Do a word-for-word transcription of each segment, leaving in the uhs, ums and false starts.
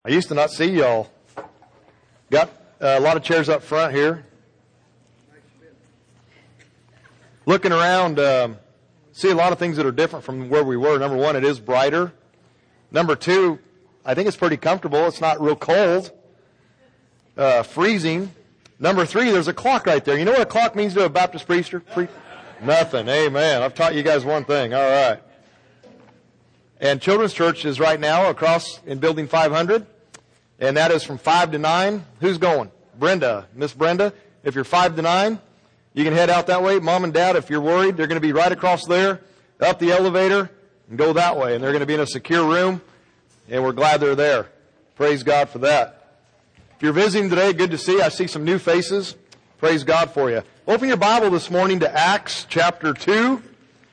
I used to not see y'all. Got uh, a lot of chairs up front here. Looking around, um, see a lot of things that are different from where we were. Number one, it is brighter. Number two, I think it's pretty comfortable. It's not real cold, uh, freezing. Number three, there's a clock right there. You know what a clock means to a Baptist preacher? Pre- Nothing. Amen. I've taught you guys one thing. All right. And Children's Church is right now across in Building five hundred. And that is from five to nine. Who's going? Brenda. Miss Brenda. If you're five to nine, you can head out that way. Mom and Dad, if you're worried, they're going to be right across there, up the elevator, and go that way. And they're going to be in a secure room. And we're glad they're there. Praise God for that. If you're visiting today, good to see you. I see some new faces. Praise God for you. Open your Bible this morning to Acts chapter two.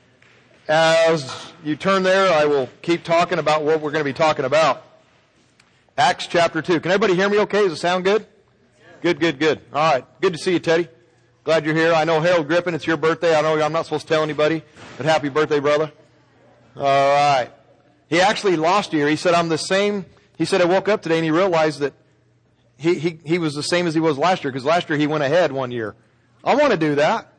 As you turn there, I will keep talking about what we're going to be talking about. Acts chapter two. Can everybody hear me okay? Does it sound good? Good, good, good. All right. Good to see you, Teddy. Glad you're here. I know Harold Griffin, it's your birthday. I know I'm not supposed to tell anybody, but happy birthday, brother. All right. He actually lost a year. He said, I'm the same. He said, I woke up today and he realized that he, he, he was the same as he was last year, because last year he went ahead one year. I want to do that.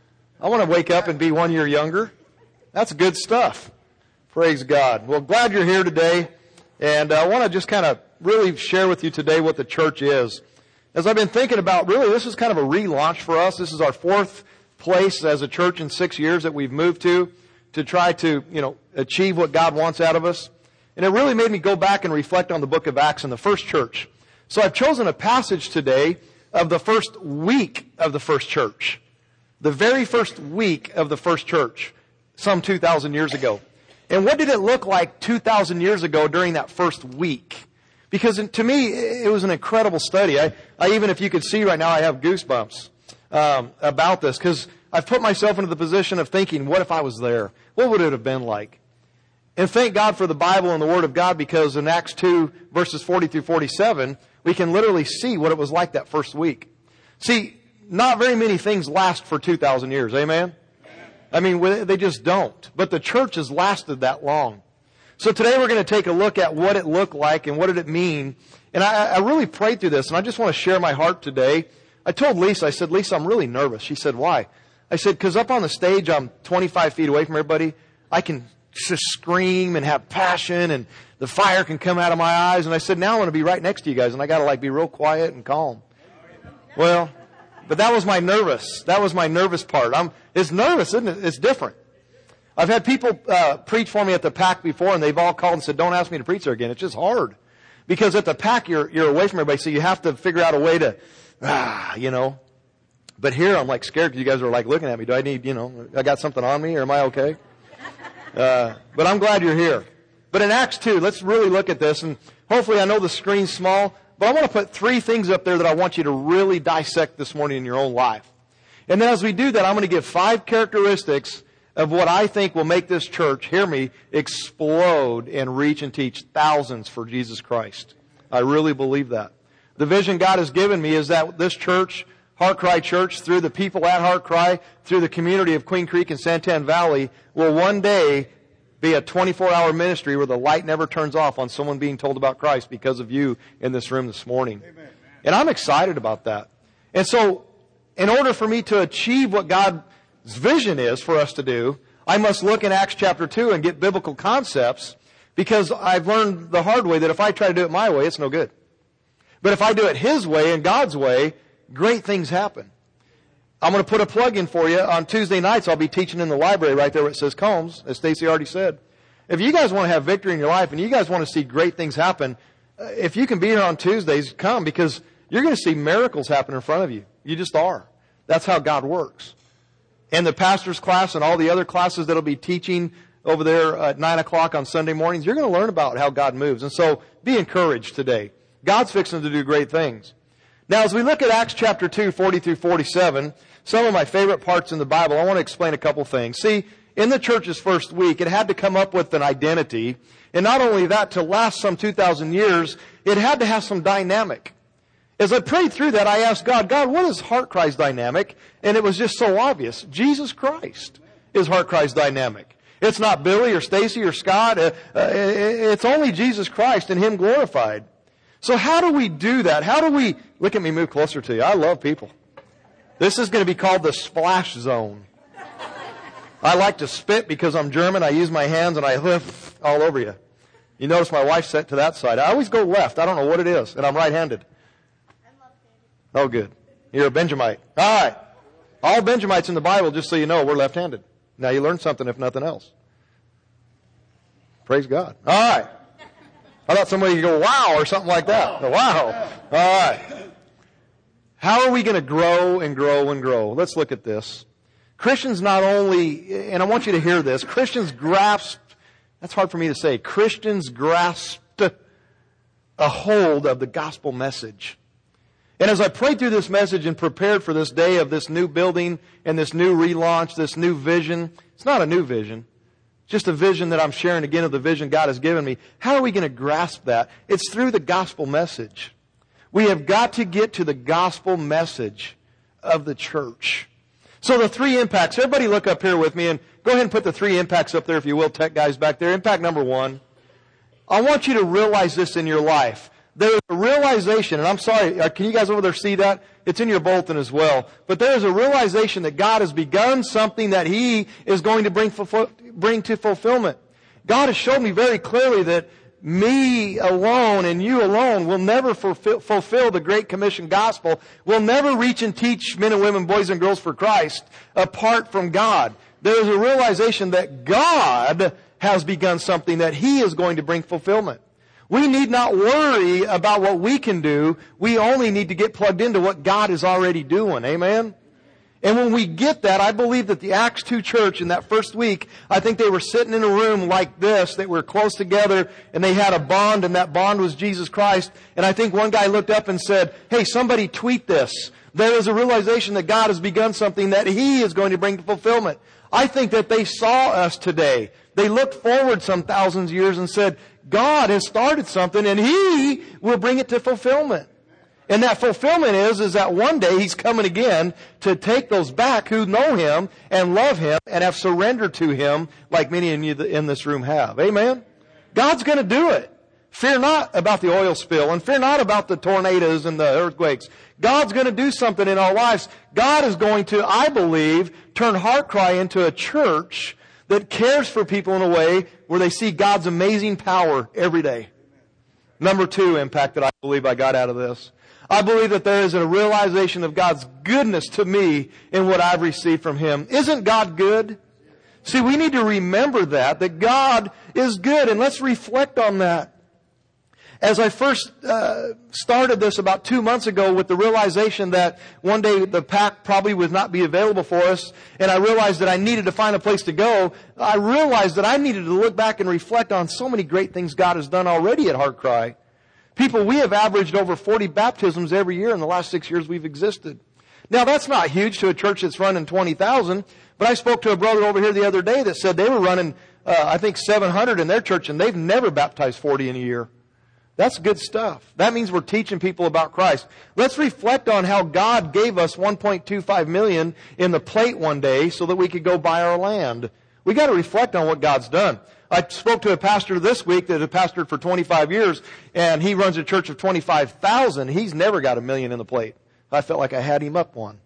I want to wake up and be one year younger. That's good stuff. Praise God. Well, glad you're here today. And I want to just kind of really share with you today what the church is. As I've been thinking about, really, this is kind of a relaunch for us. This is our fourth place as a church in six years that we've moved to, to try to, you know, achieve what God wants out of us. And it really made me go back and reflect on the book of Acts and the first church. So I've chosen a passage today of the first week of the first church. The very first week of the first church, some two thousand years ago. And what did it look like two thousand years ago during that first week? Because to me, it was an incredible study. I, I even, if you could see right now, I have goosebumps um, about this. Because I've put myself into the position of thinking, what if I was there? What would it have been like? And thank God for the Bible and the Word of God, because in Acts two, verses forty through forty-seven, we can literally see what it was like that first week. See, not very many things last for two thousand years. Amen? I mean, they just don't. But the church has lasted that long. So today we're going to take a look at what it looked like and what did it mean. And I, I really prayed through this, and I just want to share my heart today. I told Lisa, I said, Lisa, I'm really nervous. She said, why? I said, because up on the stage, I'm twenty-five feet away from everybody. I can just scream and have passion, and the fire can come out of my eyes. And I said, now I want to be right next to you guys, and I got to like be real quiet and calm. Well, but that was my nervous. That was my nervous part. I'm, it's nervous, isn't it? It's different. I've had people uh, preach for me at the P A C before, and they've all called and said, don't ask me to preach there again. It's just hard. Because at the P A C, you're, you're away from everybody, so you have to figure out a way to, ah, you know. But here, I'm like scared because you guys are like looking at me. Do I need, you know, I got something on me, or am I okay? Uh, but I'm glad you're here. But in Acts two, let's really look at this, and hopefully I know the screen's small, but I want to put three things up there that I want you to really dissect this morning in your own life. And then as we do that, I'm going to give five characteristics of what I think will make this church, hear me, explode and reach and teach thousands for Jesus Christ. I really believe that. The vision God has given me is that this church, Heart Cry Church, through the people at Heart Cry, through the community of Queen Creek and Santan Valley, will one day be a twenty-four hour ministry where the light never turns off on someone being told about Christ because of you in this room this morning. Amen. And I'm excited about that. And so, in order for me to achieve what God's vision is for us to do, I must look in Acts chapter two and get biblical concepts, because I've learned the hard way that if I try to do it my way, it's no good. But if I do it His way and God's way, great things happen. I'm going to put a plug in for you. On Tuesday nights, I'll be teaching in the library right there where it says Combs, as Stacy already said. If you guys want to have victory in your life and you guys want to see great things happen, if you can be here on Tuesdays, come, because you're going to see miracles happen in front of you. You just are. That's how God works. And the pastor's class and all the other classes that will be teaching over there at nine o'clock on Sunday mornings, you're going to learn about how God moves. And so be encouraged today. God's fixing to do great things. Now, as we look at Acts chapter two, forty through forty-seven, some of my favorite parts in the Bible, I want to explain a couple things. See, in the church's first week, it had to come up with an identity. And not only that, to last some two thousand years, it had to have some dynamic. As I prayed through that, I asked God, God, what is Heart Cry's dynamic? And it was just so obvious. Jesus Christ is Heart Cry's dynamic. It's not Billy or Stacy or Scott. Uh, uh, it's only Jesus Christ and Him glorified. So how do we do that? How do we, look at me move closer to you. I love people. This is going to be called the splash zone. I like to spit because I'm German. I use my hands and I lift all over you. You notice my wife's set to that side. I always go left. I don't know what it is. And I'm right-handed. Oh, good. You're a Benjamite. All right. All Benjamites in the Bible, just so you know, we're left-handed. Now you learned something if nothing else. Praise God. All right. I thought somebody would go, wow, or something like that. Wow. All right. How are we going to grow and grow and grow? Let's look at this. Christians not only, and I want you to hear this, Christians grasped, that's hard for me to say, Christians grasped a hold of the gospel message. And as I prayed through this message and prepared for this day of this new building and this new relaunch, this new vision, it's not a new vision. It's just a vision that I'm sharing again of the vision God has given me. How are we going to grasp that? It's through the gospel message. We have got to get to the gospel message of the church. So the three impacts, everybody look up here with me and go ahead and put the three impacts up there if you will, tech guys back there. Impact number one. I want you to realize this in your life. There is a realization, and I'm sorry, can you guys over there see that? It's in your bulletin as well. But there is a realization that God has begun something that He is going to bring, bring to fulfillment. God has showed me very clearly that me alone and you alone will never fulfill, fulfill the Great Commission gospel. We'll never reach and teach men and women, boys and girls for Christ apart from God. There is a realization that God has begun something that He is going to bring fulfillment. We need not worry about what we can do. We only need to get plugged into what God is already doing. Amen? And when we get that, I believe that the Acts two church in that first week, I think they were sitting in a room like this. They were close together and they had a bond, and that bond was Jesus Christ. And I think one guy looked up and said, hey, somebody tweet this. There is a realization that God has begun something that He is going to bring to fulfillment. I think that they saw us today. They looked forward some thousands of years and said, God has started something and He will bring it to fulfillment. And that fulfillment is, is that one day He's coming again to take those back who know Him and love Him and have surrendered to Him like many of you in this room have. Amen? God's going to do it. Fear not about the oil spill and fear not about the tornadoes and the earthquakes. God's going to do something in our lives. God is going to, I believe, turn Heart Cry into a church that cares for people in a way where they see God's amazing power every day. Number two impact that I believe I got out of this. I believe that there is a realization of God's goodness to me in what I've received from Him. Isn't God good? See, we need to remember that, that God is good, and let's reflect on that. As I first uh, started this about two months ago with the realization that one day the pack probably would not be available for us, and I realized that I needed to find a place to go, I realized that I needed to look back and reflect on so many great things God has done already at Heart Cry. People, we have averaged over forty baptisms every year in the last six years we've existed. Now, that's not huge to a church that's running twenty thousand, but I spoke to a brother over here the other day that said they were running, uh, I think, seven hundred in their church, and they've never baptized forty in a year. That's good stuff. That means we're teaching people about Christ. Let's reflect on how God gave us one point two five million dollars in the plate one day so that we could go buy our land. We got to reflect on what God's done. I spoke to a pastor this week that had pastored for twenty-five years, and he runs a church of twenty-five thousand. He's never got a million in the plate. I felt like I had him up one.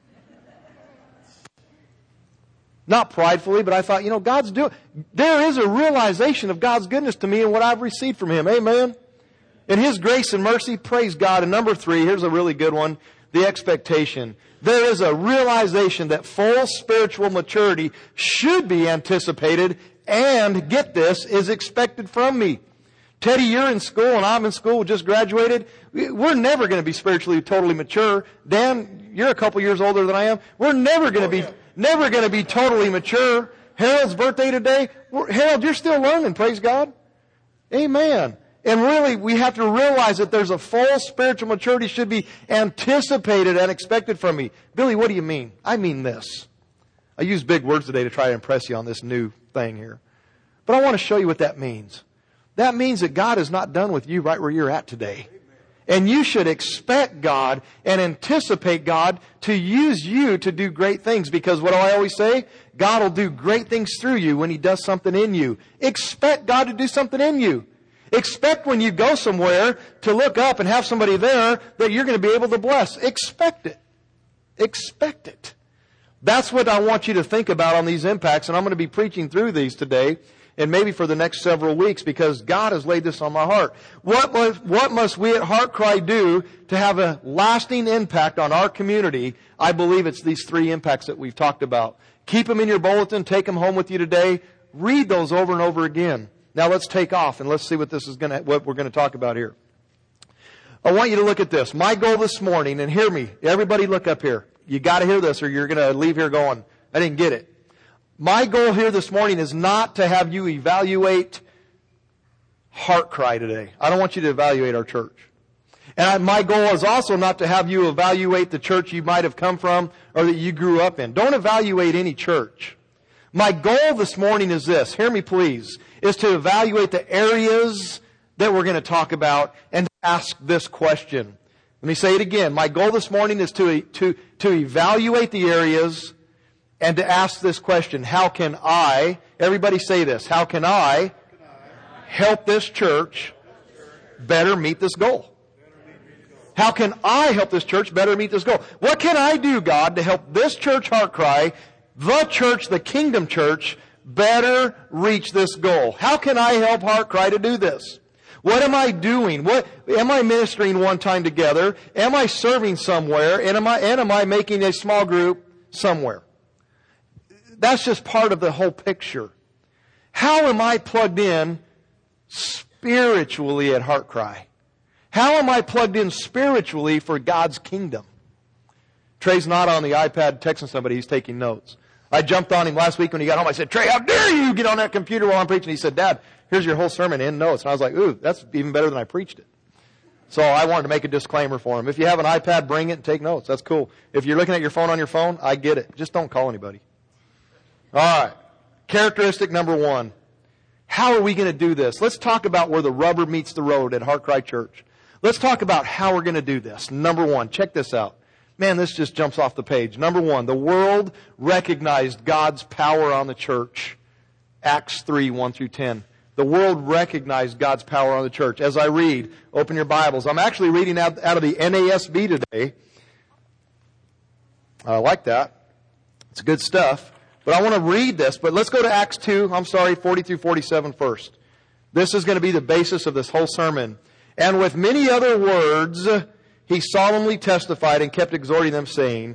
Not pridefully, but I thought, you know, God's doing, there is a realization of God's goodness to me and what I've received from Him. Amen? And His grace and mercy, praise God. And number three, here's a really good one, the expectation. There is a realization that full spiritual maturity should be anticipated and, get this, is expected from me. Teddy, you're in school and I'm in school, just graduated. We're never going to be spiritually totally mature. Dan, you're a couple years older than I am. We're never going to be, never going to be totally mature. Harold's birthday today. Harold, you're still learning, praise God. Amen. And really, we have to realize that there's a full spiritual maturity should be anticipated and expected from me. Billy, what do you mean? I mean this. I use big words today to try to impress you on this new thing here. But I want to show you what that means. That means that God is not done with you right where you're at today. And you should expect God and anticipate God to use you to do great things. Because what do I always say? God will do great things through you when He does something in you. Expect God to do something in you. Expect when you go somewhere to look up and have somebody there that you're going to be able to bless. Expect it. Expect it. That's what I want you to think about on these impacts, and I'm going to be preaching through these today and maybe for the next several weeks because God has laid this on my heart. What must, what must we at Heart Cry do to have a lasting impact on our community? I believe it's these three impacts that we've talked about. Keep them in your bulletin. Take them home with you today. Read those over and over again. Now let's take off and let's see what this is going to, what we're going to talk about here. I want you to look at this. My goal this morning, and hear me, everybody look up here. You got to hear this or you're going to leave here going, I didn't get it. My goal here this morning is not to have you evaluate Heart Cry today. I don't want you to evaluate our church. And my goal is also not to have you evaluate the church you might have come from or that you grew up in. Don't evaluate any church. My goal this morning is this, hear me please, is to evaluate the areas that we're going to talk about and to ask this question. Let me say it again. My goal this morning is to, to, to evaluate the areas and to ask this question. How can I, everybody say this, how can I help this church better meet this goal? How can I help this church better meet this goal? What can I do, God, to help this church, Heart Cry, the church, the Kingdom Church, better reach this goal? How can I help Heart Cry to do this? What am I doing? What am I ministering one time together? Am I serving somewhere? And am I and am I making a small group somewhere? That's just part of the whole picture. How am I plugged in spiritually at Heart Cry? How am I plugged in spiritually for God's kingdom? Trey's not on the iPad texting somebody. He's taking notes. I jumped on him last week when he got home. I said, Trey, how dare you get on that computer while I'm preaching? He said, Dad, here's your whole sermon in notes. And I was like, ooh, that's even better than I preached it. So I wanted to make a disclaimer for him. If you have an iPad, bring it and take notes. That's cool. If you're looking at your phone on your phone, I get it. Just don't call anybody. All right. Characteristic number one. How are we going to do this? Let's talk about where the rubber meets the road at Heart Cry Church. Let's talk about how we're going to do this. Number one, check this out. Man, this just jumps off the page. Number one, the world recognized God's power on the church. Acts three, one through ten. The world recognized God's power on the church. As I read, open your Bibles. I'm actually reading out, out of the N A S B today. I like that. It's good stuff. But I want to read this. But let's go to Acts two, I'm sorry, forty through forty-seven first. This is going to be the basis of this whole sermon. And with many other words, he solemnly testified and kept exhorting them, saying,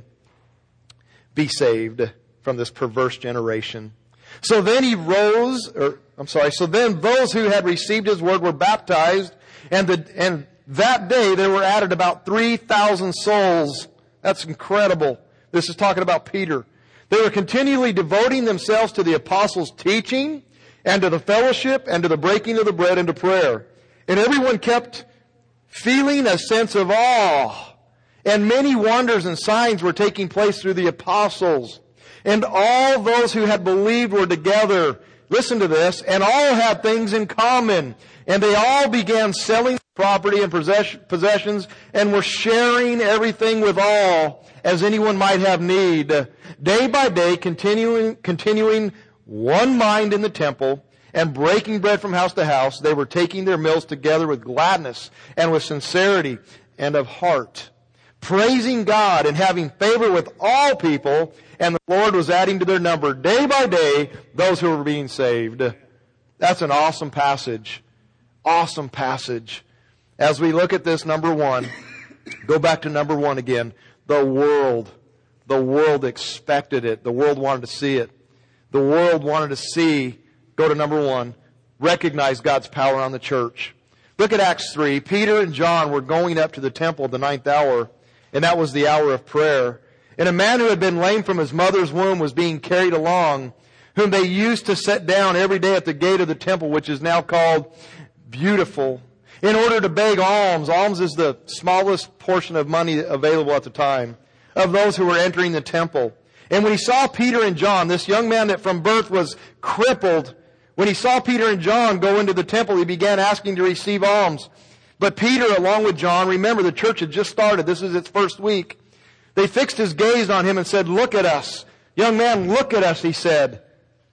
be saved from this perverse generation. So then he rose, or I'm sorry, so then those who had received his word were baptized, and the, and that day there were added about three thousand souls. That's incredible. This is talking about Peter. They were continually devoting themselves to the apostles' teaching, and to the fellowship, and to the breaking of the bread, and to prayer. And everyone kept feeling a sense of awe. And many wonders and signs were taking place through the apostles. And all those who had believed were together. Listen to this. And all had things in common. And they all began selling property and possessions and were sharing everything with all as anyone might have need. Day by day, continuing, continuing one mind in the temple, and breaking bread from house to house, they were taking their meals together with gladness and with sincerity and of heart, praising God and having favor with all people, and the Lord was adding to their number day by day those who were being saved. That's an awesome passage. Awesome passage. As we look at this, number one, go back to number one again. The world. The world expected it. The world wanted to see it. The world wanted to see, go to number one, recognize God's power on the church. Look at Acts three. Peter and John were going up to the temple at the ninth hour, and that was the hour of prayer. And a man who had been lame from his mother's womb was being carried along, whom they used to set down every day at the gate of the temple, which is now called Beautiful, in order to beg alms. Alms is the smallest portion of money available at the time of those who were entering the temple. And when he saw Peter and John, this young man that from birth was crippled, when he saw Peter and John go into the temple, he began asking to receive alms. But Peter, along with John, remember the church had just started. This is its first week. They fixed his gaze on him and said, look at us. Young man, look at us, he said.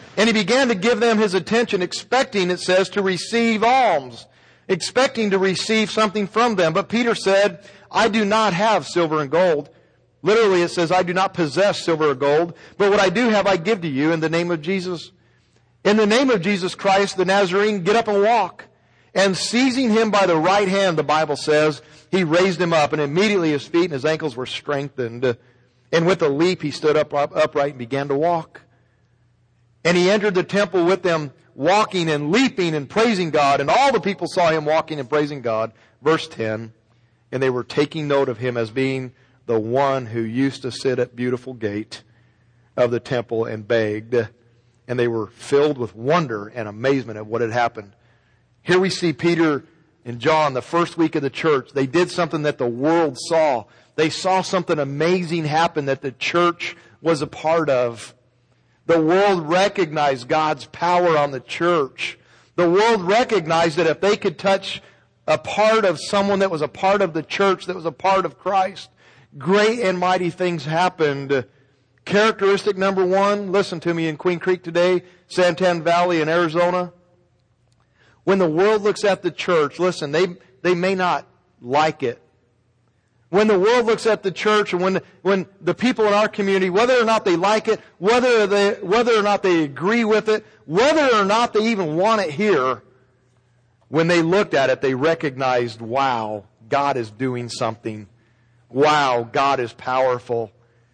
And he began to give them his attention, expecting, it says, to receive alms, expecting to receive something from them. But Peter said, I do not have silver and gold. Literally it says, I do not possess silver or gold, but what I do have I give to you in the name of Jesus. In the name of Jesus Christ, the Nazarene, get up and walk. And seizing him by the right hand, the Bible says, he raised him up, and immediately his feet and his ankles were strengthened. And with a leap he stood up upright and began to walk. And he entered the temple with them, walking and leaping and praising God. And all the people saw him walking and praising God. Verse ten, and they were taking note of him as being the one who used to sit at Beautiful Gate of the temple and begged. And they were filled with wonder and amazement at what had happened. Here we see Peter and John, the first week of the church. They did something that the world saw. They saw something amazing happen that the church was a part of. The world recognized God's power on the church. The world recognized that if they could touch a part of someone that was a part of the church, that was a part of Christ, great and mighty things happened. Characteristic number one, listen to me, in Queen Creek today, Santan Valley in Arizona. When the world looks at the church, listen, they, they may not like it. When the world looks at the church, and when, when the people in our community, whether or not they like it, whether they, whether or not they agree with it, whether or not they even want it here, when they looked at it, they recognized, wow, God is doing something. Wow, God is powerful.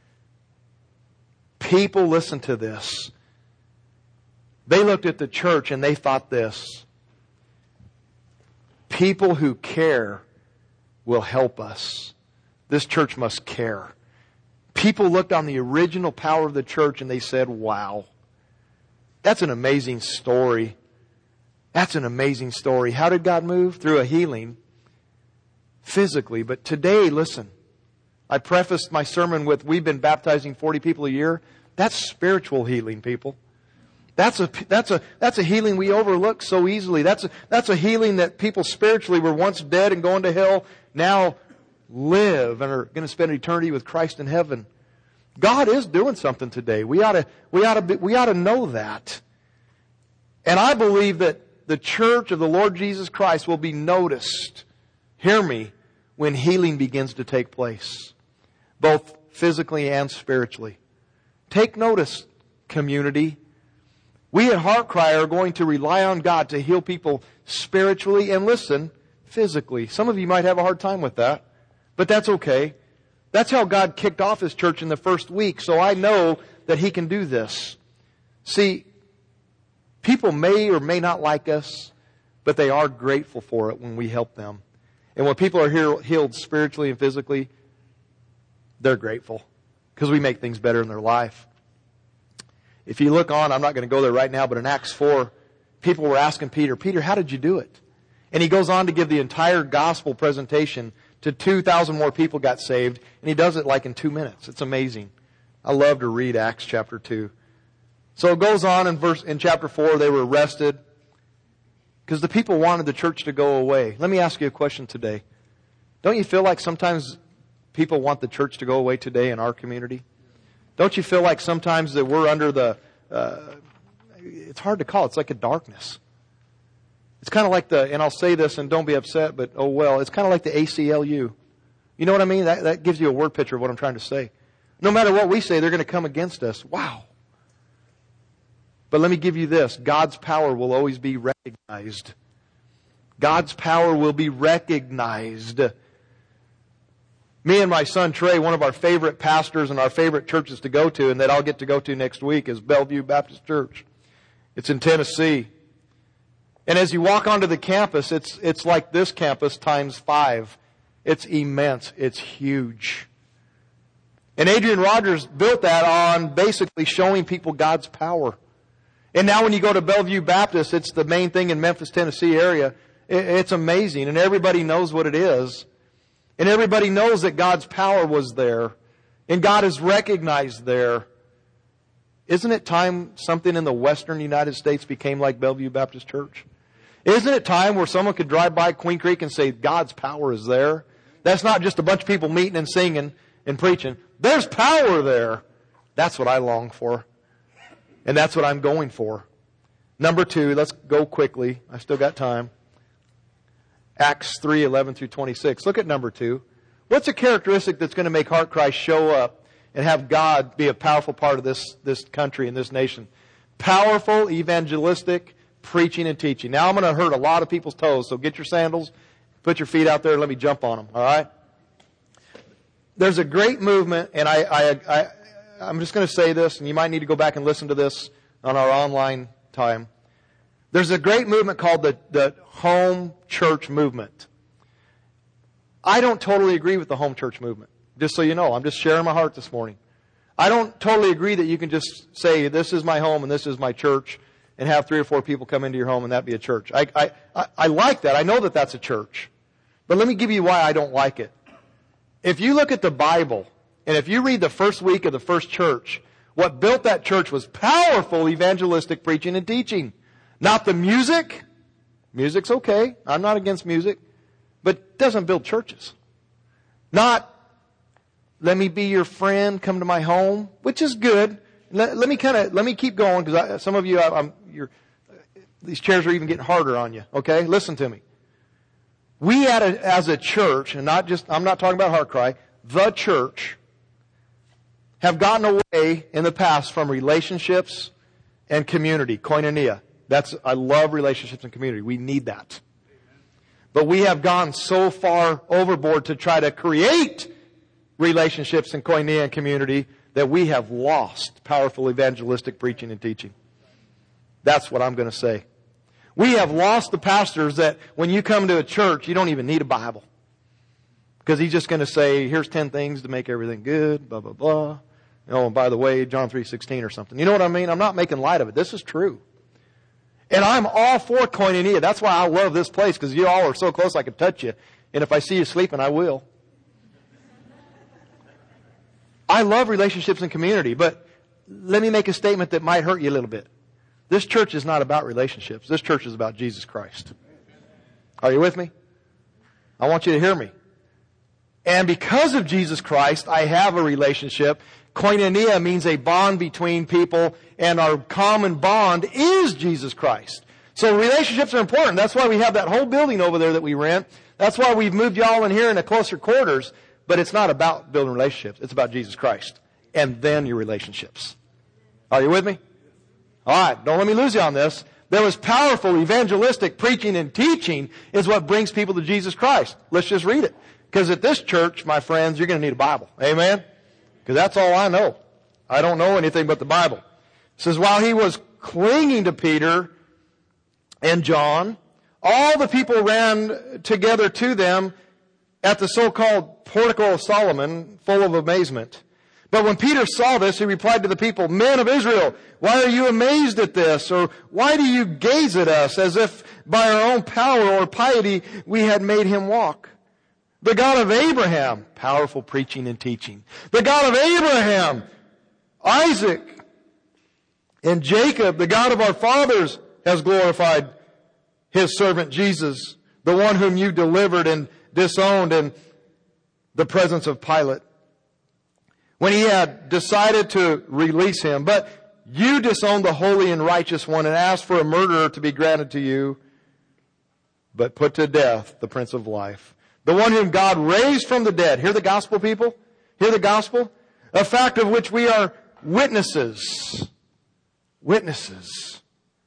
People, listen to this. They looked at the church and they thought this. People who care will help us. This church must care. People looked on the original power of the church and they said, wow, that's an amazing story. That's an amazing story. How did God move? Through a healing, physically. But today, listen, I prefaced my sermon with, we've been baptizing forty people a year. That's spiritual healing, people. That's a, that's a, that's a healing we overlook so easily. That's a, that's a healing that people spiritually were once dead and going to hell, now live and are going to spend eternity with Christ in heaven. God is doing something today. We ought to, we ought to, be, we ought to know that. And I believe that the church of the Lord Jesus Christ will be noticed, hear me, when healing begins to take place, both physically and spiritually. Take notice, community. We at Heart Cry are going to rely on God to heal people spiritually and, listen, physically. Some of you might have a hard time with that, but that's okay. That's how God kicked off His church in the first week, so I know that He can do this. See, people may or may not like us, but they are grateful for it when we help them. And when people are healed spiritually and physically, they're grateful because we make things better in their life. If you look on, I'm not going to go there right now, but in Acts four, people were asking Peter, Peter, how did you do it? And he goes on to give the entire gospel presentation to two thousand more people got saved, and he does it like in two minutes. It's amazing. I love to read Acts chapter two. So it goes on in verse in chapter four, they were arrested because the people wanted the church to go away. Let me ask you a question today. Don't you feel like sometimes people want the church to go away today in our community? Don't you feel like sometimes that we're under the, uh, it's hard to call, it's like a darkness. It's kind of like the, and I'll say this and don't be upset, but oh well, it's kind of like the A C L U. You know what I mean? That, that gives you a word picture of what I'm trying to say. No matter what we say, they're going to come against us. Wow. But let me give you this. God's power will always be recognized. God's power will be recognized. Me and my son Trey, one of our favorite pastors and our favorite churches to go to, and that I'll get to go to next week, is Bellevue Baptist Church. It's in Tennessee. And as you walk onto the campus, it's it's like this campus times five. It's immense. It's huge. And Adrian Rogers built that on basically showing people God's power. And now when you go to Bellevue Baptist, it's the main thing in Memphis, Tennessee area. It's amazing. And everybody knows what it is. And everybody knows that God's power was there. And God is recognized there. Isn't it time something in the western United States became like Bellevue Baptist Church? Isn't it time where someone could drive by Queen Creek and say, God's power is there? That's not just a bunch of people meeting and singing and preaching. There's power there. That's what I long for. And that's what I'm going for. Number two, let's go quickly. I still got time. Acts three, eleven through twenty-six. Look at number two. What's a characteristic that's going to make Heart Cry show up and have God be a powerful part of this, this country and this nation? Powerful, evangelistic preaching and teaching. Now I'm going to hurt a lot of people's toes, so get your sandals, put your feet out there, and let me jump on them, all right? There's a great movement, and I, I, I, I'm just going to say this, and you might need to go back and listen to this on our online time. There's a great movement called the, the home church movement. I don't totally agree with the home church movement, just so you know. I'm just sharing my heart this morning. I don't totally agree that you can just say, this is my home and this is my church, and have three or four people come into your home and that be a church. I, I, I, I like that. I know that that's a church. But let me give you why I don't like it. If you look at the Bible, and if you read the first week of the first church, what built that church was powerful evangelistic preaching and teaching. Not the music. Music's okay. I'm not against music. But it doesn't build churches. Not, let me be your friend, come to my home, which is good. Let, let me kind of, let me keep going, because some of you, I, I'm, you're, these chairs are even getting harder on you. Okay? Listen to me. We had a, as a church, and not just, I'm not talking about Heart Cry, the church, have gotten away in the past from relationships and community, koinonia. That's, I love relationships and community. We need that. But we have gone so far overboard to try to create relationships and koinonia and community that we have lost powerful evangelistic preaching and teaching. That's what I'm going to say. We have lost the pastors that when you come to a church, you don't even need a Bible. Because he's just going to say, here's ten things to make everything good, blah, blah, blah. Oh, and by the way, John three sixteen or something. You know what I mean? I'm not making light of it. This is true. And I'm all for koinonia. That's why I love this place, because you all are so close I can touch you. And if I see you sleeping, I will. I love relationships and community, but let me make a statement that might hurt you a little bit. This church is not about relationships. This church is about Jesus Christ. Are you with me? I want you to hear me. And because of Jesus Christ, I have a relationship. Koinonia means a bond between people, and our common bond is Jesus Christ. So relationships are important. That's why we have that whole building over there that we rent. That's why we've moved y'all in here in a closer quarters. But it's not about building relationships. It's about Jesus Christ. And then your relationships. Are you with me? All right. Don't let me lose you on this. There was powerful evangelistic preaching and teaching is what brings people to Jesus Christ. Let's just read it. Because at this church, my friends, you're going to need a Bible. Amen? Because that's all I know. I don't know anything but the Bible. It says, while he was clinging to Peter and John, all the people ran together to them at the so-called portico of Solomon, full of amazement. But when Peter saw this, he replied to the people, men of Israel, why are you amazed at this? Or why do you gaze at us as if by our own power or piety we had made him walk? The God of Abraham, powerful preaching and teaching. The God of Abraham, Isaac, and Jacob, the God of our fathers, has glorified his servant Jesus, the one whom you delivered and disowned in the presence of Pilate, when he had decided to release him. But you disowned the holy and righteous one and asked for a murderer to be granted to you, but put to death the Prince of Life, the one whom God raised from the dead. Hear the gospel, people? Hear the gospel? A fact of which we are witnesses. Witnesses.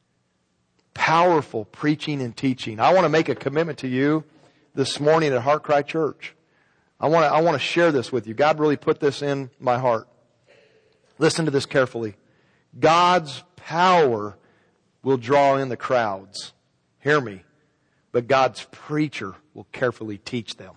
Powerful preaching and teaching. I want to make a commitment to you this morning at Heart Cry Church. I want to, I want to share this with you. God really put this in my heart. Listen to this carefully. God's power will draw in the crowds. Hear me. But God's preacher will carefully teach them.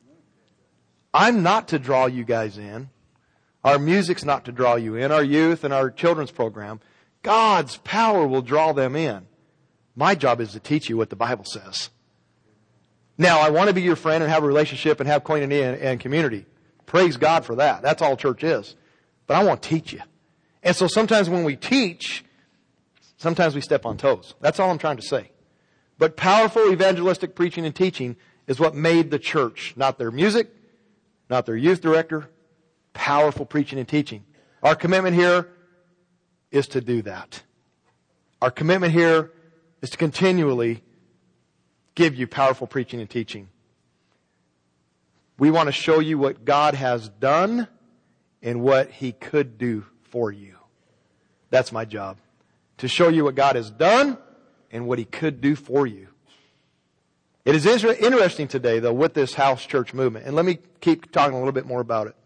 I'm not to draw you guys in. Our music's not to draw you in. Our youth and our children's program. God's power will draw them in. My job is to teach you what the Bible says. Now, I want to be your friend and have a relationship and have koinonia and, and community. Praise God for that. That's all church is. But I want to teach you. And so sometimes when we teach, sometimes we step on toes. That's all I'm trying to say. But powerful evangelistic preaching and teaching is what made the church. Not their music, not their youth director. Powerful preaching and teaching. Our commitment here is to do that. Our commitment here is to continually give you powerful preaching and teaching. We want to show you what God has done and what He could do for you. That's my job. To show you what God has done and what He could do for you. It is interesting today, though, with this house church movement. And let me keep talking a little bit more about it.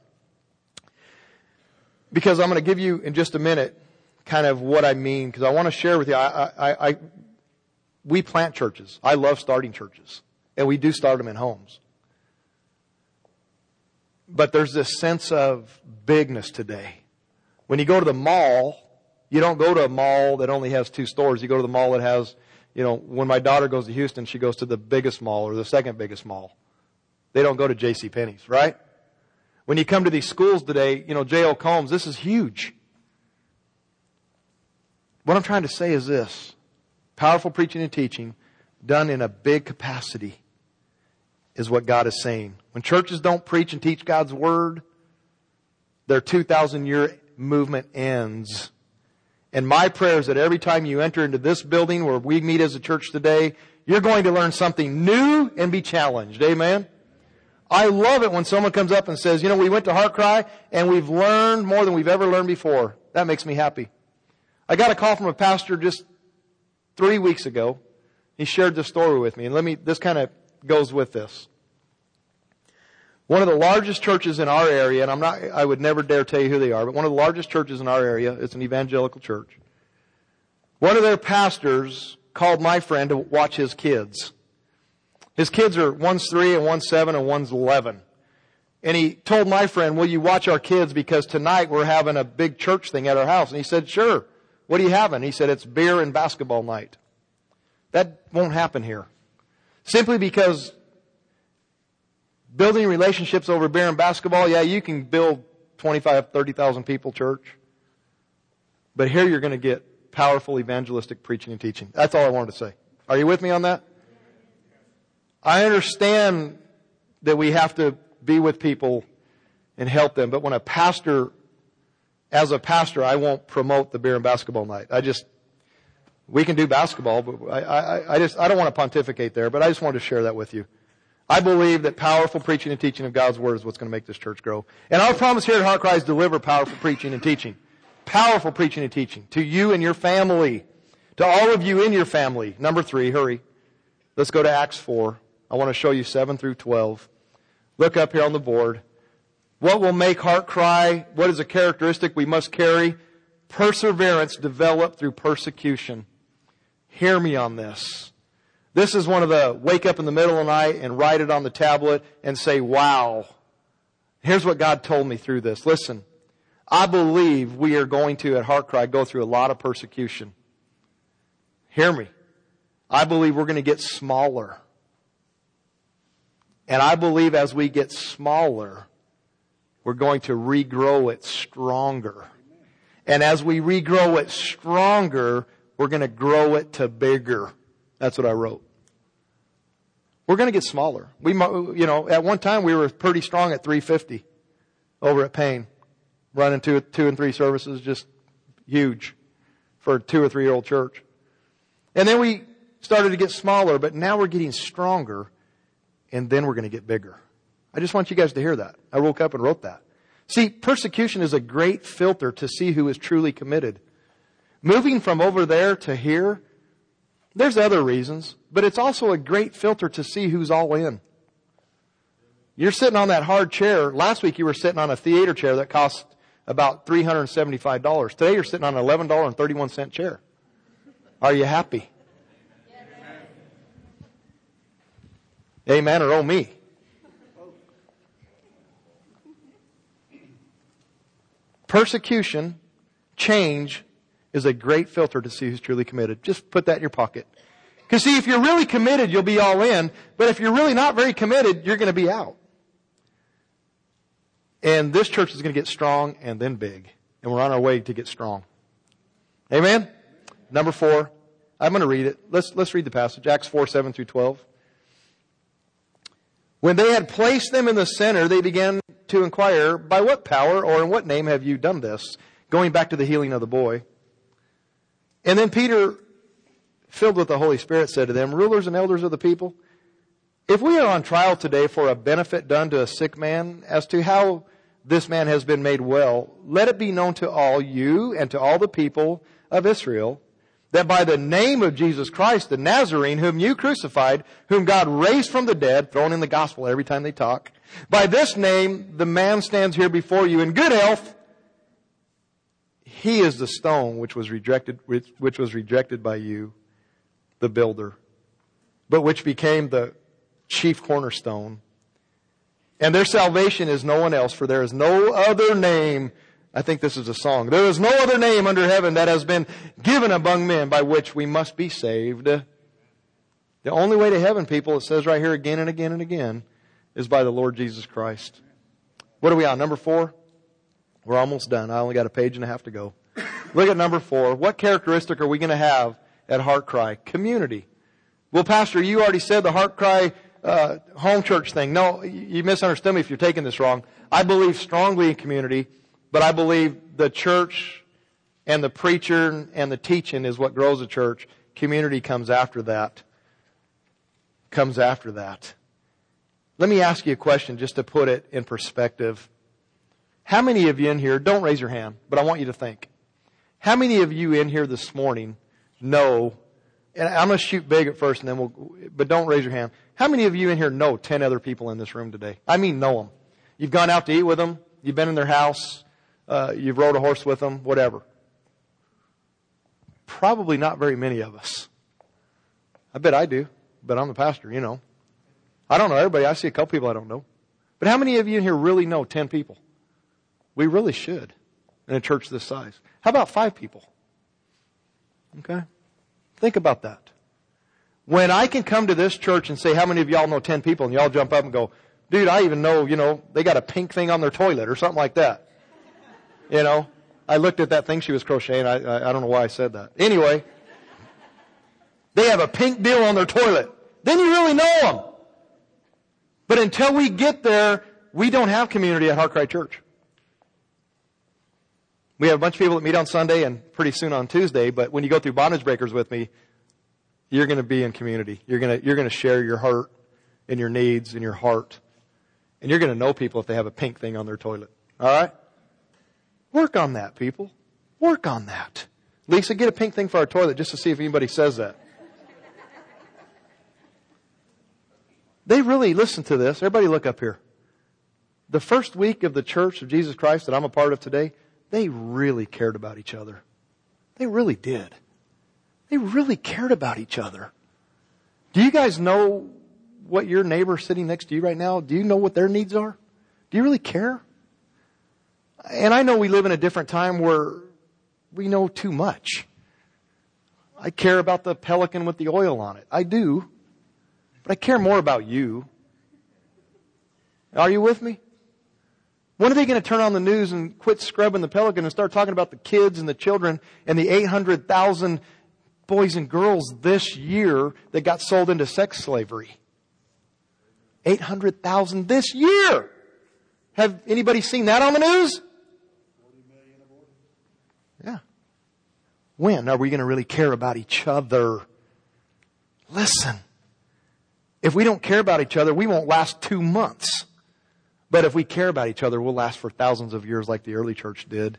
Because I'm going to give you in just a minute kind of what I mean. Because I want to share with you. I, I, I, we plant churches. I love starting churches. And we do start them in homes. But there's this sense of bigness today. When you go to the mall, you don't go to a mall that only has two stores. You go to the mall that has, you know, when my daughter goes to Houston, she goes to the biggest mall or the second biggest mall. They don't go to JCPenney's, right? When you come to these schools today, you know, J L. Combs, this is huge. What I'm trying to say is this. Powerful preaching and teaching done in a big capacity is what God is saying. When churches don't preach and teach God's Word, their two thousand year movement ends. And my prayer is that every time you enter into this building where we meet as a church today, you're going to learn something new and be challenged. Amen? I love it when someone comes up and says, you know, we went to Heart Cry and we've learned more than we've ever learned before. That makes me happy. I got a call from a pastor just three weeks ago. He shared this story with me. And let me, this kind of goes with this. One of the largest churches in our area, and I'm not, I would never dare tell you who they are, but one of the largest churches in our area, it's an evangelical church. One of their pastors called my friend to watch his kids. His kids are, one's three and one's seven and one's eleven. And he told my friend, will you watch our kids because tonight we're having a big church thing at our house. And he said, sure. What are you having? He said, it's beer and basketball night. That won't happen here. Simply because building relationships over beer and basketball, yeah, you can build twenty-five, thirty thousand people church. But here you're going to get powerful evangelistic preaching and teaching. That's all I wanted to say. Are you with me on that? I understand that we have to be with people and help them. But when a pastor, as a pastor, I won't promote the beer and basketball night. I just, we can do basketball, but I, I, I just, I don't want to pontificate there, but I just wanted to share that with you. I believe that powerful preaching and teaching of God's Word is what's going to make this church grow. And our promise here at Heart Cry is deliver powerful preaching and teaching. Powerful preaching and teaching to you and your family. To all of you in your family. Number three, hurry. Let's go to Acts four. I want to show you seven through twelve. Look up here on the board. What will make Heart Cry? What is a characteristic we must carry? Perseverance developed through persecution. Hear me on this. This is one of the wake up in the middle of the night and write it on the tablet and say, wow. Here's what God told me through this. Listen, I believe we are going to, at Heart Cry, go through a lot of persecution. Hear me. I believe we're going to get smaller. And I believe as we get smaller, we're going to regrow it stronger. And as we regrow it stronger, we're going to grow it to bigger. That's what I wrote. We're going to get smaller. We, you know, at one time we were pretty strong at three fifty over at Payne. Running two, two and three services, just huge for a two or three year old church. And then we started to get smaller, but now we're getting stronger, and then we're going to get bigger. I just want you guys to hear that. I woke up and wrote that. See, persecution is a great filter to see who is truly committed. Moving from over there to here, there's other reasons, but it's also a great filter to see who's all in. You're sitting on that hard chair. Last week you were sitting on a theater chair that cost about three hundred seventy-five dollars. Today you're sitting on an eleven dollars and thirty-one cent chair. Are you happy? Amen or oh me. Persecution, change, is a great filter to see who's truly committed. Just put that in your pocket. Because see, if you're really committed, you'll be all in. But if you're really not very committed, you're going to be out. And this church is going to get strong and then big. And we're on our way to get strong. Amen? Number four. I'm going to read it. Let's, let's read the passage. Acts four, seven through twelve. When they had placed them in the center, they began to inquire, by what power or in what name have you done this? Going back to the healing of the boy. And then Peter, filled with the Holy Spirit, said to them, rulers and elders of the people, if we are on trial today for a benefit done to a sick man as to how this man has been made well, let it be known to all you and to all the people of Israel that by the name of Jesus Christ, the Nazarene, whom you crucified, whom God raised from the dead, thrown in the gospel every time they talk, by this name the man stands here before you in good health. He is the stone which was rejected, which, which was rejected by you, the builder, but which became the chief cornerstone. And their salvation is no one else, for there is no other name. I think this is a song. There is no other name under heaven that has been given among men by which we must be saved. The only way to heaven, people, it says right here again and again and again, is by the Lord Jesus Christ. What are we on? Number four? We're almost done. I only got a page and a half to go. Look at number four. What characteristic are we going to have at Heart Cry? Community. Well, Pastor, you already said the Heart Cry uh, home church thing. No, you misunderstood me if you're taking this wrong. I believe strongly in community, but I believe the church and the preacher and the teaching is what grows a church. Community comes after that. Comes after that. Let me ask you a question just to put it in perspective. How many of you in here, don't raise your hand, but I want you to think. How many of you in here this morning know, and I'm going to shoot big at first and then we'll, but don't raise your hand. How many of you in here know ten other people in this room today? I mean know them. You've gone out to eat with them. You've been in their house. Uh, you've rode a horse with them, whatever. Probably not very many of us. I bet I do, but I'm the pastor, you know. I don't know everybody. I see a couple people I don't know. But how many of you in here really know ten people? We really should in a church this size. How about five people? Okay? Think about that. When I can come to this church and say, how many of y'all know ten people? And y'all jump up and go, dude, I even know, you know, they got a pink thing on their toilet or something like that. You know, I looked at that thing she was crocheting. I, I, I don't know why I said that. Anyway, they have a pink deal on their toilet. Then you really know them. But until we get there, we don't have community at Heart Cry Church. We have a bunch of people that meet on Sunday and pretty soon on Tuesday, but when you go through Bondage Breakers with me, you're going to be in community. You're going to, you're going to share your heart and your needs and your heart. And you're going to know people if they have a pink thing on their toilet. All right? Work on that, people. Work on that. Lisa, get a pink thing for our toilet just to see if anybody says that. They really, listen to this. Everybody look up here. The first week of the Church of Jesus Christ that I'm a part of today, they really cared about each other. They really did. They really cared about each other. Do you guys know what your neighbor sitting next to you right now, do you know what their needs are? Do you really care? And I know we live in a different time where we know too much. I care about the Pelican with the oil on it. I do. But I care more about you. Are you with me? When are they going to turn on the news and quit scrubbing the Pelican and start talking about the kids and the children and the eight hundred thousand boys and girls this year that got sold into sex slavery? eight hundred thousand this year. Have anybody seen that on the news? Yeah. When are we going to really care about each other? Listen. If we don't care about each other, we won't last two months. But if we care about each other, we'll last for thousands of years like the early church did.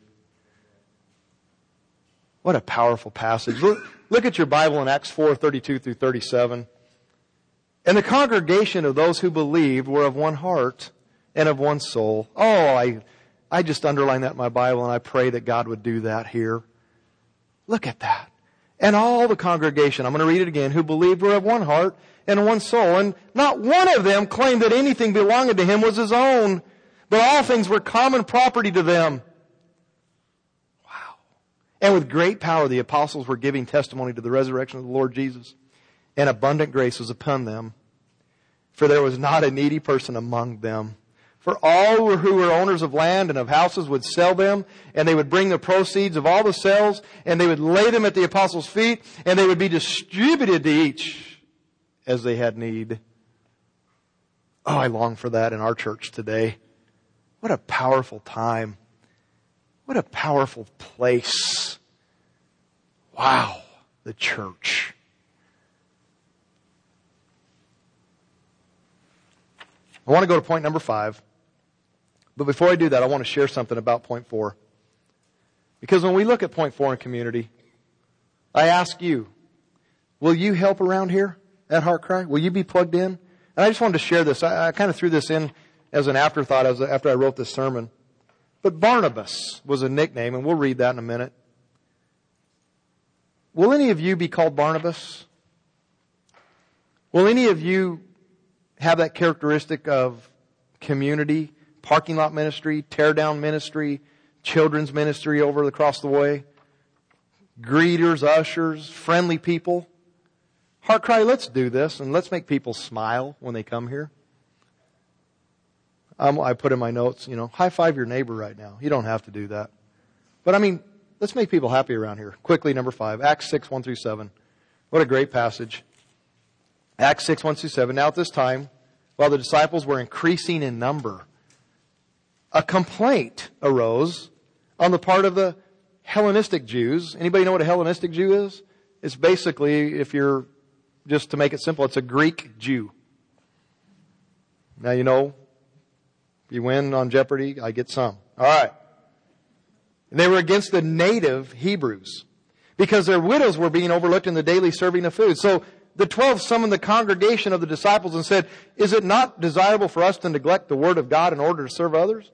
What a powerful passage. Look, look at your Bible in Acts four, thirty-two through thirty-seven. And the congregation of those who believed were of one heart and of one soul. Oh, I, I just underlined that in my Bible, and I pray that God would do that here. Look at that. And all the congregation, I'm going to read it again, who believed were of one heart and one soul. And not one of them claimed that anything belonging to him was his own, but all things were common property to them. Wow. And with great power the apostles were giving testimony to the resurrection of the Lord Jesus. And abundant grace was upon them. For there was not a needy person among them. For all who were owners of land and of houses would sell them, and they would bring the proceeds of all the sales, and they would lay them at the apostles' feet, and they would be distributed to each as they had need. Oh, I long for that in our church today. What a powerful time. What a powerful place. Wow, the church. I want to go to point number five. But before I do that, I want to share something about point four. Because when we look at point four in community, I ask you, will you help around here at Heart Cry? Will you be plugged in? And I just wanted to share this. I, I kind of threw this in as an afterthought as, after I wrote this sermon. But Barnabas was a nickname, and we'll read that in a minute. Will any of you be called Barnabas? Will any of you have that characteristic of community, parking lot ministry, tear down ministry, children's ministry over across the way, greeters, ushers, friendly people? Heart Cry, let's do this and let's make people smile when they come here. Um, I put in my notes, you know, high five your neighbor right now. You don't have to do that. But I mean, let's make people happy around here. Quickly, number five, Acts six, one through seven. What a great passage. Acts six, one through seven. Now at this time, while the disciples were increasing in number, a complaint arose on the part of the Hellenistic Jews. Anybody know what a Hellenistic Jew is? It's basically, if you're, just to make it simple, it's a Greek Jew. Now you know, if you win on Jeopardy, I get some. All right. And they were against the native Hebrews because their widows were being overlooked in the daily serving of food. So the twelve summoned the congregation of the disciples and said, is it not desirable for us to neglect the word of God in order to serve others?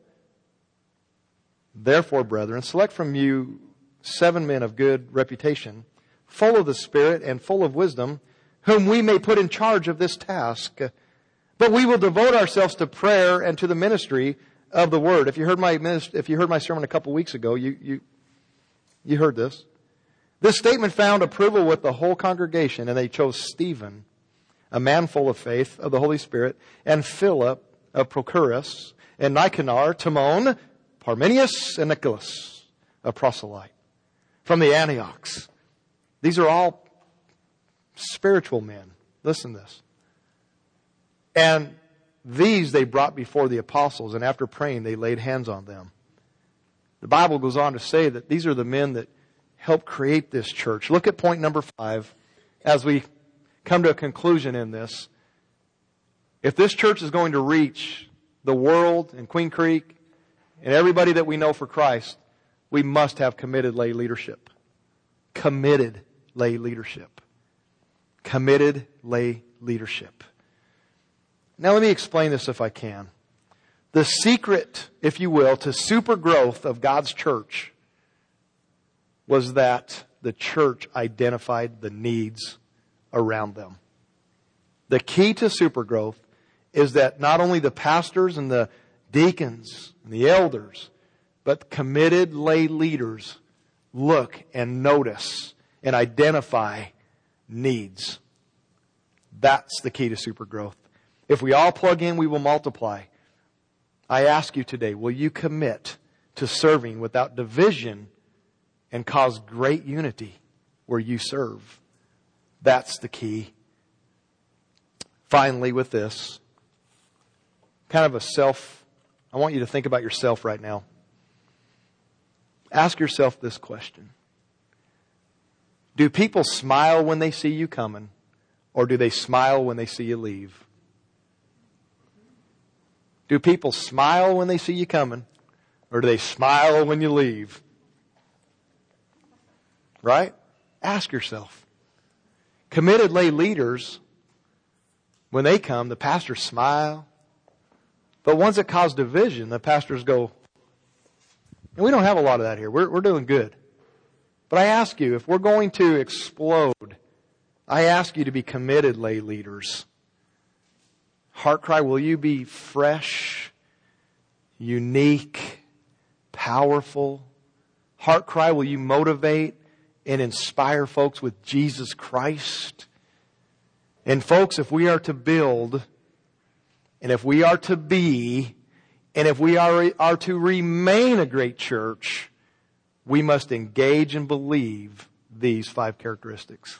Therefore, brethren, select from you seven men of good reputation, full of the Spirit and full of wisdom, whom we may put in charge of this task. But we will devote ourselves to prayer and to the ministry of the word. If you heard my minist- if you heard my sermon a couple weeks ago, you you you heard this. This statement found approval with the whole congregation, and they chose Stephen, a man full of faith of the Holy Spirit, and Philip of Prochorus, and Nicanor, Timon, Parmenius, and Nicholas, a proselyte from the Antiochs. These are all spiritual men. Listen to this. And these they brought before the apostles, and after praying, they laid hands on them. The Bible goes on to say that these are the men that helped create this church. Look at point number five as we come to a conclusion in this. If this church is going to reach the world and Queen Creek and everybody that we know for Christ, we must have committed lay leadership. Committed lay leadership. Committed lay leadership. Now let me explain this if I can. The secret, if you will, to super growth of God's church was that the church identified the needs around them. The key to super growth is that not only the pastors and the deacons and the elders, but committed lay leaders look and notice and identify needs. That's the key to super growth. If we all plug in, we will multiply. I ask you today, will you commit to serving without division and cause great unity where you serve? That's the key. Finally, with this, kind of a self, I want you to think about yourself right now. Ask yourself this question. Do people smile when they see you coming, or do they smile when they see you leave? Do people smile when they see you coming, or do they smile when you leave? Right? Ask yourself. Committed lay leaders, when they come, the pastors smile. But ones that cause division, the pastors go, and we don't have a lot of that here. We're, we're doing good. But I ask you, if we're going to explode, I ask you to be committed lay leaders. Heart Cry, will you be fresh, unique, powerful? Heart Cry, will you motivate and inspire folks with Jesus Christ? And folks, if we are to build, and if we are to be, and if we are, are to remain a great church, we must engage and believe these five characteristics.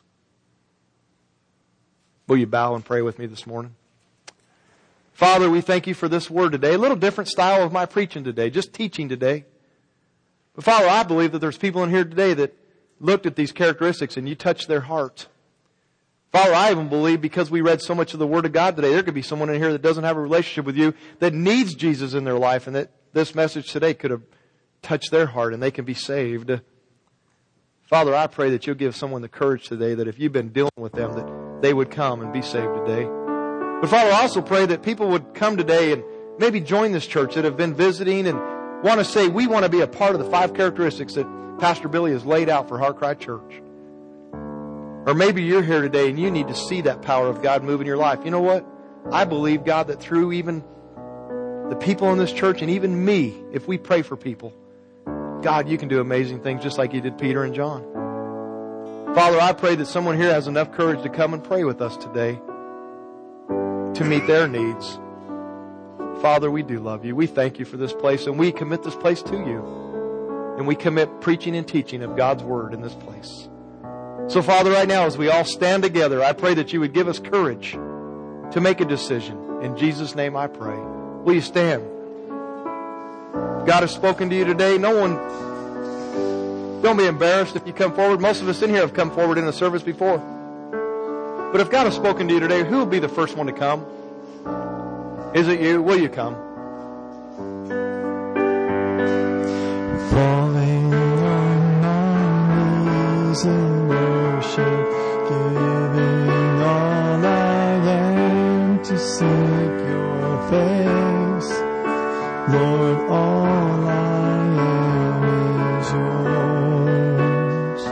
Will you bow and pray with me this morning? Father, we thank you for this word today. A little different style of my preaching today, just teaching today. But Father, I believe that there's people in here today that looked at these characteristics and you touched their heart. Father, I even believe because we read so much of the Word of God today, there could be someone in here that doesn't have a relationship with you that needs Jesus in their life, and that this message today could have touched their heart and they can be saved. Father, I pray that you'll give someone the courage today that if you've been dealing with them, that they would come and be saved today. But Father, I also pray that people would come today and maybe join this church that have been visiting and want to say, we want to be a part of the five characteristics that Pastor Billy has laid out for Heart Cry Church. Or maybe you're here today and you need to see that power of God move in your life. You know what? I believe, God, that through even the people in this church and even me, if we pray for people, God, you can do amazing things just like you did Peter and John. Father, I pray that someone here has enough courage to come and pray with us today to meet their needs. Father, we do love you. We thank you for this place, and we commit this place to you. And we commit preaching and teaching of God's Word in this place. So, Father, right now, as we all stand together, I pray that you would give us courage to make a decision. In Jesus' name I pray. Will you stand? God has spoken to you today. No one, don't be embarrassed if you come forward. Most of us in here have come forward in the service before. But if God has spoken to you today, who will be the first one to come? Is it you? Will you come? Falling on my knees in worship, giving all I am to seek your face. Lord, all I am is yours.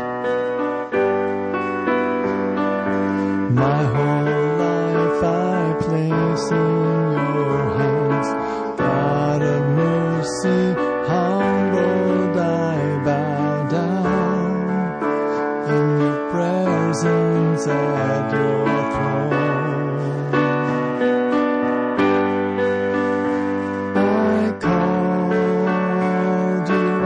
My whole life I place in your hands. God of mercy, humbled I bow down in your presence at your throne. I called you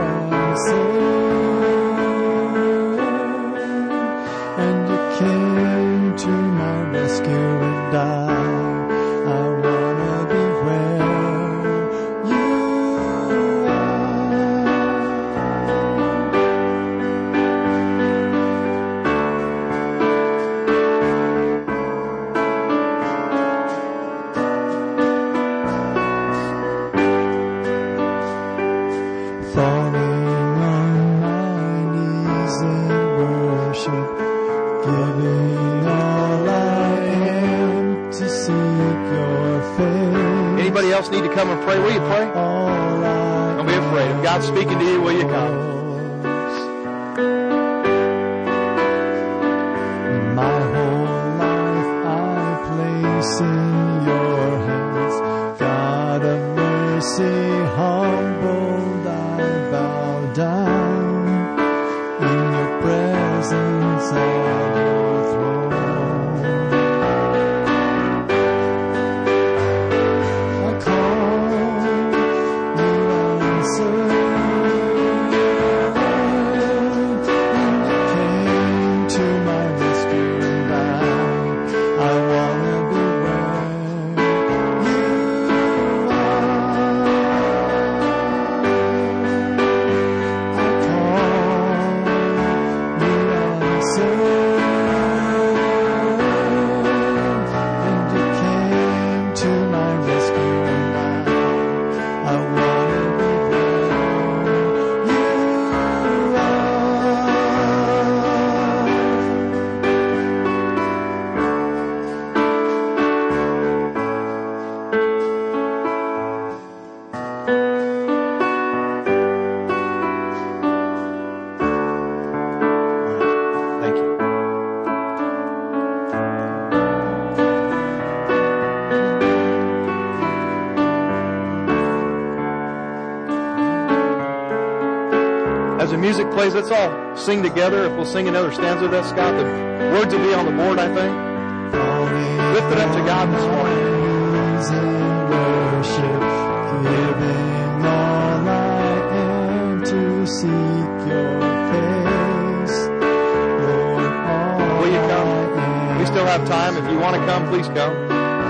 answered, and you came to my rescue and died. I wanna be where you falling on my knees in worship, giving all I am to seek your face. Anybody else need to come and pray? Will you pray? All I Don't be afraid. If God's speaking to you, will you come? My whole life I place in your hands. God of mercy, humbled I bow down in your presence at your throne. I call, you answered, and you came to my rescue and died. I wanna be where you are. I call, you answered, and you came to my rescue and died. I wanna be where you are. Thank you. As the music plays, let's all sing together. If we'll sing another stanza of that, Scott, the words will be on the board, I think. Lift it up to God this morning. Knees in worship, giving all I am to seek your face. Lord, all Will you come? I am We still have time. If you want to come, please come.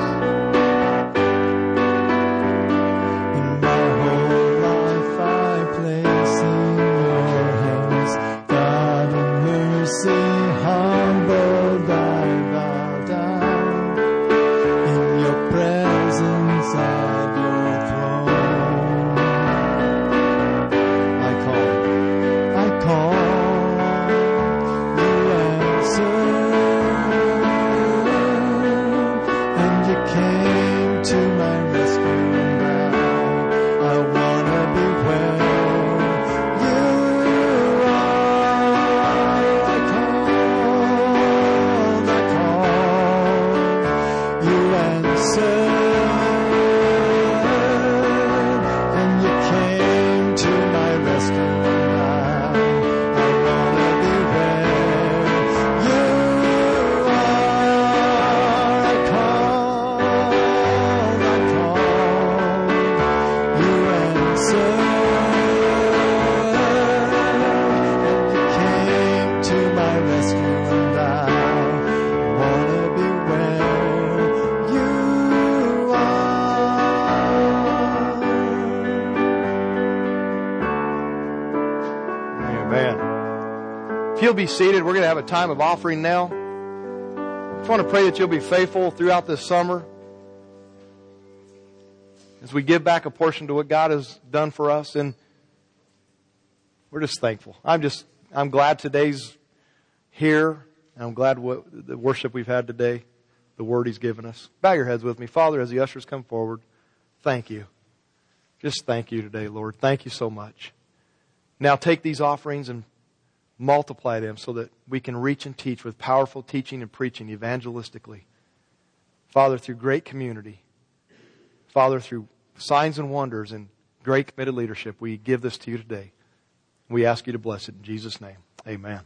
in my whole life I place in your hands. God of If you'll be seated, we're going to have a time of offering now. I just want to pray that you'll be faithful throughout this summer as we give back a portion to what God has done for us. And we're just thankful. I'm just, I'm glad today's here. And I'm glad what the worship we've had today, the word He's given us. Bow your heads with me. Father, as the ushers come forward, thank you. Just thank you today, Lord. Thank you so much. Now take these offerings and multiply them so that we can reach and teach with powerful teaching and preaching evangelistically. Father, through great community. Father, through signs and wonders and great committed leadership, we give this to you today. We ask you to bless it in Jesus' name. Amen.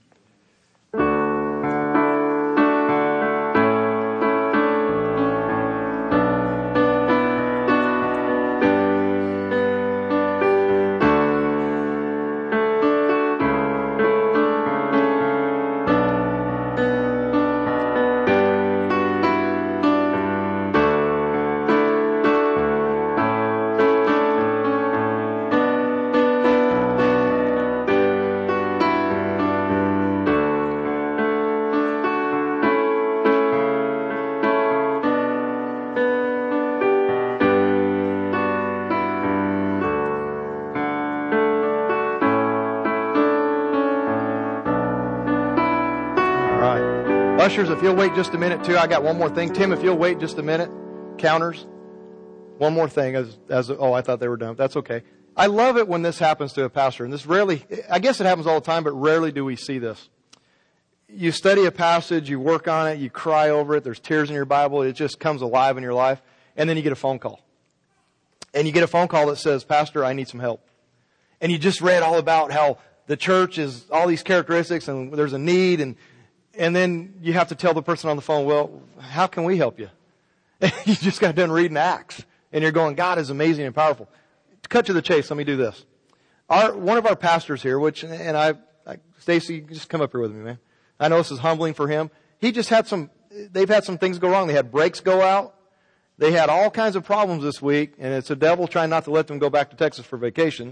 Ushers, if you'll wait just a minute too, I got one more thing. Tim, if you'll wait just a minute. Counters. One more thing. As, as oh, I thought they were done. That's okay. I love it when this happens to a pastor. And this rarely, I guess it happens all the time, but rarely do we see this. You study a passage, you work on it, you cry over it, there's tears in your Bible, it just comes alive in your life, and then you get a phone call. And you get a phone call that says, Pastor, I need some help. And you just read all about how the church is all these characteristics and there's a need, and And then you have to tell the person on the phone, well, how can we help you? You just got done reading Acts. And you're going, God is amazing and powerful. To cut to the chase, let me do this. Our, one of our pastors here, which, and I, I Stacy, just come up here with me, man. I know this is humbling for him. He just had some, they've had some things go wrong. They had brakes go out. They had all kinds of problems this week. And it's a devil trying not to let them go back to Texas for vacation.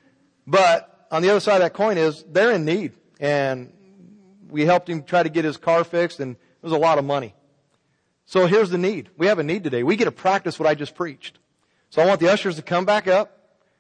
But on the other side of that coin is they're in need. And we helped him try to get his car fixed, and it was a lot of money. So here's the need. We have a need today. We get to practice what I just preached. So I want the ushers to come back up.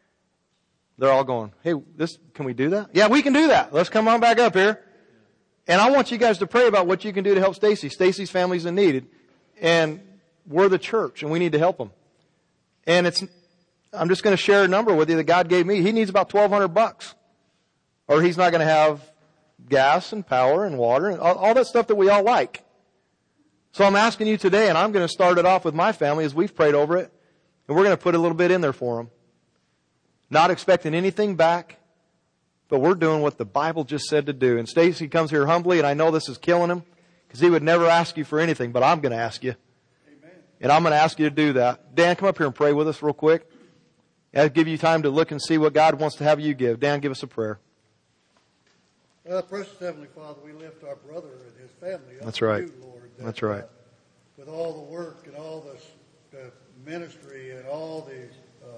They're all going, hey, this, can we do that? Yeah, we can do that. Let's come on back up here. And I want you guys to pray about what you can do to help Stacy. Stacy's family's in need. And we're the church, and we need to help them. And it's, I'm just going to share a number with you that God gave me. He needs about twelve hundred bucks. Or he's not going to have gas and power and water and all, all that stuff that we all like. So I'm asking you today, and I'm going to start it off with my family as we've prayed over it, and we're going to put a little bit in there for them. Not expecting anything back, but we're doing what the Bible just said to do. And Stacy comes here humbly, and I know this is killing him because he would never ask you for anything, but I'm going to ask you. Amen. And I'm going to ask you to do that. Dan, come up here and pray with us real quick. I'll give you time to look and see what God wants to have you give. Dan, give us a prayer. Uh, precious Heavenly Father, we lift our brother and his family up That's right. to you, Lord. That, That's right. Uh, with all the work and all the, the ministry and all the uh,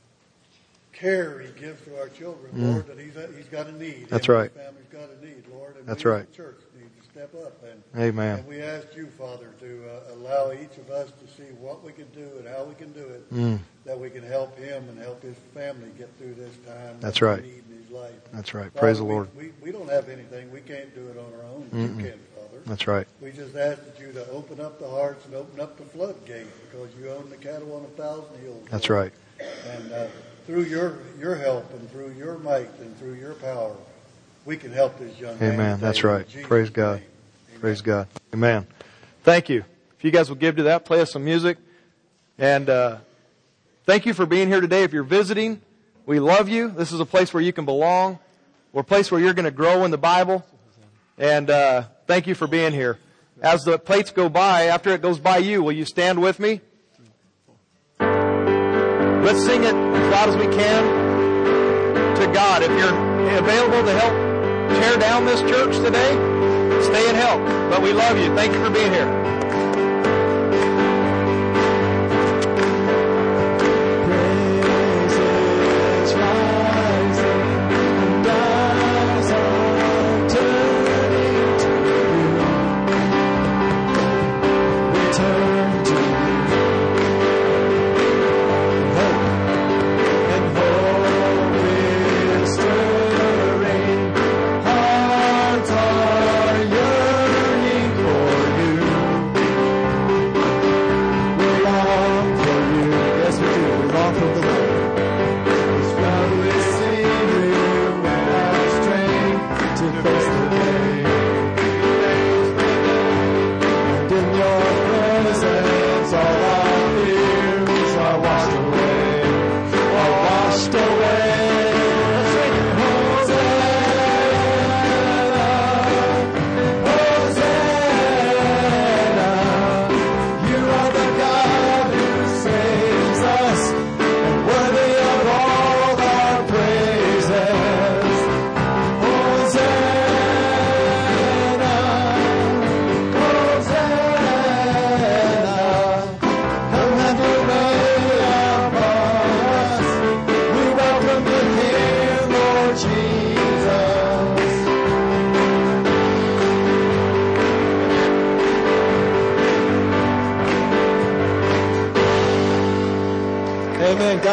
care he gives to our children, mm. Lord, that he's a, he's got a need. That's and right. His family's got a need, Lord. And That's we right. as a church need to step up. And, Amen. And we ask you, Father, to uh, allow each of us to see what we can do and how we can do it, mm. that we can help him and help his family get through this time. That's right. Need in his life. That's right. Father, Praise the we, Lord. We, we don't have anything. We can't do it on our own. Mm-mm. You can, Father. That's right. We just ask that you to open up the hearts and open up the floodgates because you own the cattle on a thousand hills. That's Lord. right. And uh, through your your help and through your might and through your power, we can help this young man. Amen. That's right. Praise God. Amen. Praise God. Amen. Thank you. If you guys will give to that, play us some music. And uh, thank you for being here today. If you're visiting, we love you. This is a place where you can belong. We're a place where you're going to grow in the Bible. And uh, thank you for being here. As the plates go by, after it goes by you, will you stand with me? Let's sing it as loud as we can to God. If you're available to help tear down this church today, stay and help. But we love you. Thank you for being here. Praises rising and as unto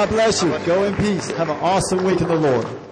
God bless you. Go in peace. Have an awesome week in the Lord.